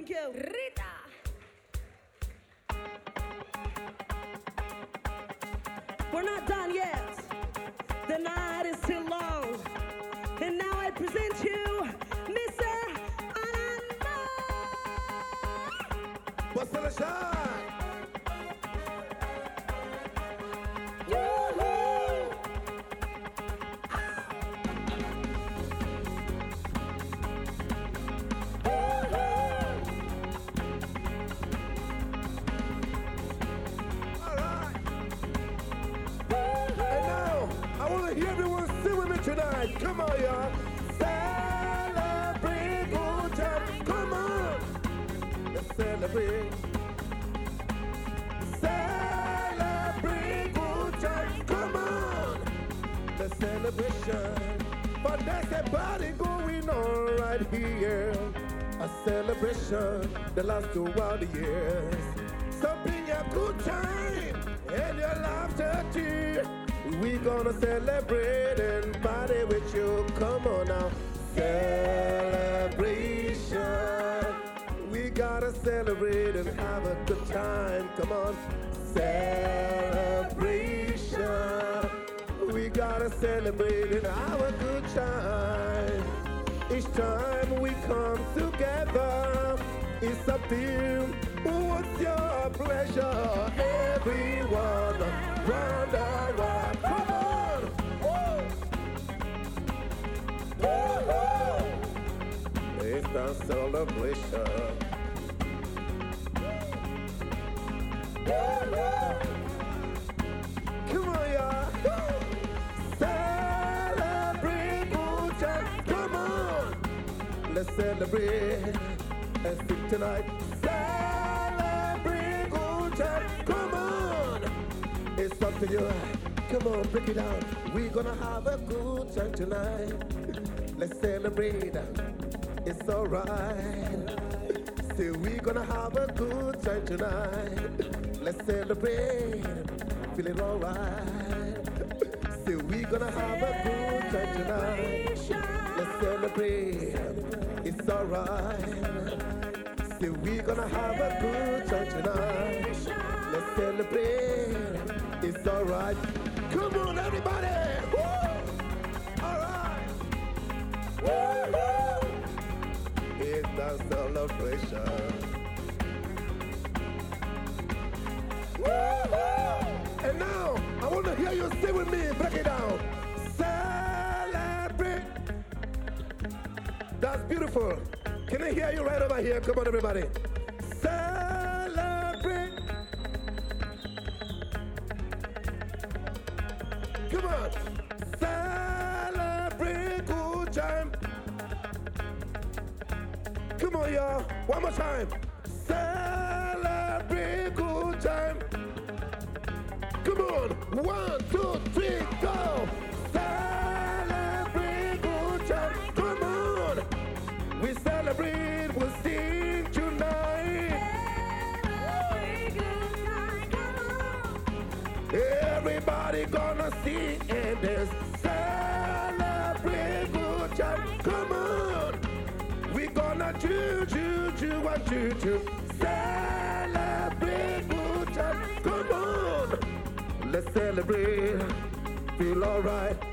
Thank you. Rita. We're not done yet. The night is still long. And now I present you, Mr. Ananda. What's the shine? Tonight, come on, y'all. Celebrate good time. Come on. Let's celebrate. Celebrate good time. Come on. The celebration. But there's a party going on right here. A celebration that lasts throughout the years. So bring a good time and your laughter too. We gonna celebrate and party with you. Come on now. Celebration. We gotta celebrate and have a good time. Come on. Celebration. We gotta celebrate and have a good time. Each time we come together, it's up to you. What's your pleasure? Everyone round the world. Come on! Woo-hoo! It's the celebration. Woo-hoo! Come on, y'all! Celebrate good time. Come on! Let's celebrate and sing tonight. Celebrate good time. Come on! It's up to you. Come on, break it down. We're gonna have a good time tonight. Let's celebrate. It's alright. Say we're gonna have a good time tonight. Let's celebrate. Feeling alright. Say we're gonna have a good time tonight. Let's celebrate. It's alright. Say we're gonna have a good time tonight. Let's celebrate. It's alright. Come on, everybody! Woo! Alright! Woo-hoo! It's the celebration. Woo-hoo! And now, I want to hear you sing with me. Break it down. Celebrate. That's beautiful. Can I hear you right over here? Come on, everybody. Celebrate. Come on. Celebrate good time. Come on, y'all. One more time. Celebrate good time. Come on. 1, 2, 3, go. Celebrate good time. Come on. We celebrate. We'll sing tonight. Everybody gonna sing and dance. Celebrate good time. Come on. We gonna do, and do. Celebrate good time. Come on. Let's celebrate. Feel alright.